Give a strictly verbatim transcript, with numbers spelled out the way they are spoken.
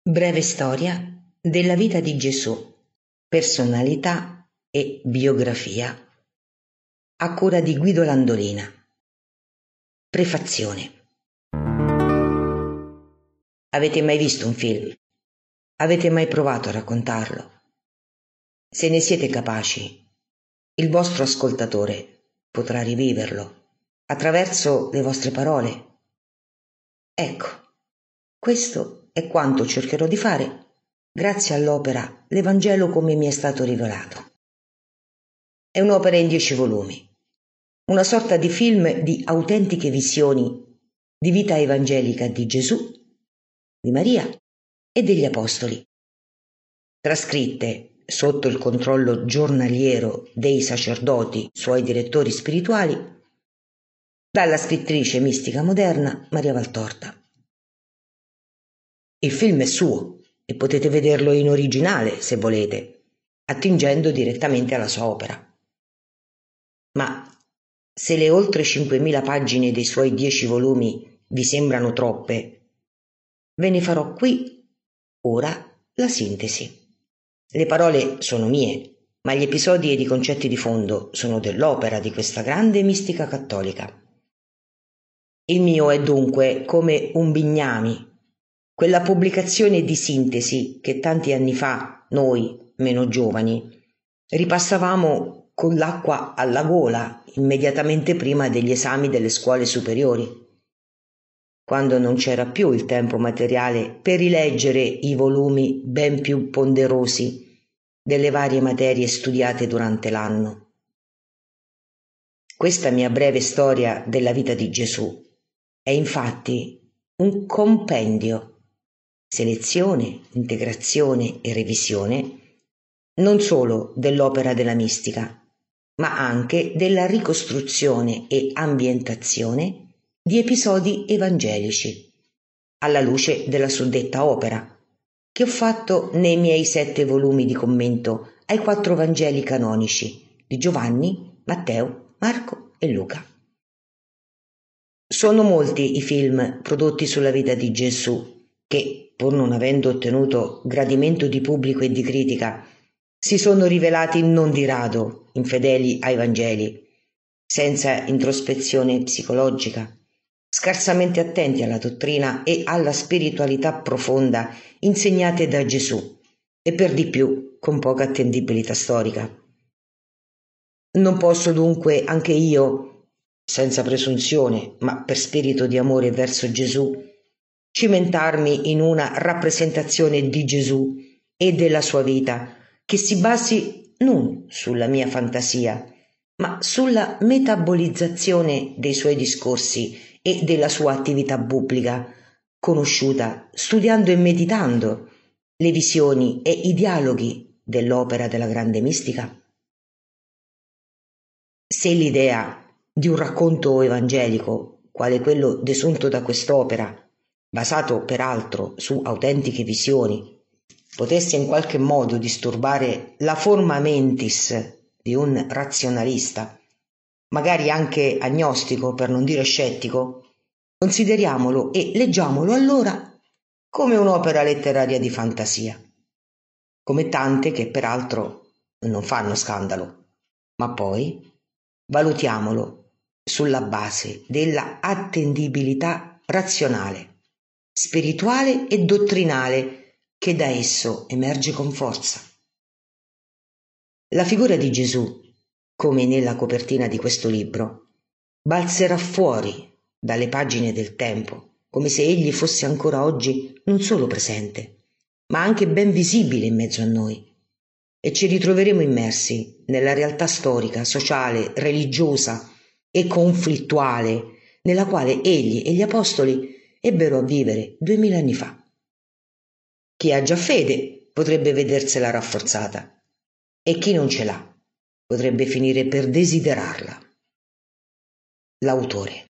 Breve storia della vita di Gesù, personalità e biografia, a cura di Guido Landolina. Prefazione. Avete mai visto un film? Avete mai provato a raccontarlo? Se ne siete capaci, il vostro ascoltatore potrà riviverlo attraverso le vostre parole. Ecco, questo è quanto cercherò di fare grazie all'opera L'Evangelo come mi è stato rivelato. È un'opera in dieci volumi, una sorta di film di autentiche visioni di vita evangelica di Gesù, di Maria e degli Apostoli, trascritte sotto il controllo giornaliero dei sacerdoti, suoi direttori spirituali, dalla scrittrice mistica moderna Maria Valtorta. Il film è suo e potete vederlo in originale se volete, attingendo direttamente alla sua opera. Ma se le oltre cinquemila pagine dei suoi dieci volumi vi sembrano troppe, ve ne farò qui ora la sintesi. Le parole sono mie, ma gli episodi ed i concetti di fondo sono dell'opera di questa grande mistica cattolica. Il mio è dunque come un bignami, quella pubblicazione di sintesi che tanti anni fa noi, meno giovani, ripassavamo con l'acqua alla gola immediatamente prima degli esami delle scuole superiori, quando non c'era più il tempo materiale per rileggere i volumi ben più ponderosi delle varie materie studiate durante l'anno. Questa mia breve storia della vita di Gesù è infatti un compendio, selezione, integrazione e revisione non solo dell'opera della mistica, ma anche della ricostruzione e ambientazione di episodi evangelici, alla luce della suddetta opera, che ho fatto nei miei sette volumi di commento ai quattro Vangeli canonici di Giovanni, Matteo, Marco e Luca. Sono molti i film prodotti sulla vita di Gesù che, pur non avendo ottenuto gradimento di pubblico e di critica, si sono rivelati non di rado infedeli ai Vangeli, senza introspezione psicologica, scarsamente attenti alla dottrina e alla spiritualità profonda insegnate da Gesù e per di più con poca attendibilità storica. Non posso dunque anche io, senza presunzione, ma per spirito di amore verso Gesù, cimentarmi in una rappresentazione di Gesù e della sua vita che si basi non sulla mia fantasia, ma sulla metabolizzazione dei suoi discorsi e della sua attività pubblica, conosciuta studiando e meditando le visioni e i dialoghi dell'opera della grande mistica. Se l'idea di un racconto evangelico, quale quello desunto da quest'opera, basato peraltro su autentiche visioni, potesse in qualche modo disturbare la forma mentis di un razionalista, magari anche agnostico per non dire scettico, consideriamolo e leggiamolo allora come un'opera letteraria di fantasia, come tante che peraltro non fanno scandalo, ma poi valutiamolo sulla base della attendibilità razionale, spirituale e dottrinale che da esso emerge con forza. La figura di Gesù, come nella copertina di questo libro, balzerà fuori dalle pagine del tempo, come se egli fosse ancora oggi non solo presente, ma anche ben visibile in mezzo a noi, e ci ritroveremo immersi nella realtà storica, sociale, religiosa e conflittuale nella quale egli e gli apostoli ebbero a vivere duemila anni fa. Chi ha già fede potrebbe vedersela rafforzata e chi non ce l'ha potrebbe finire per desiderarla. L'autore.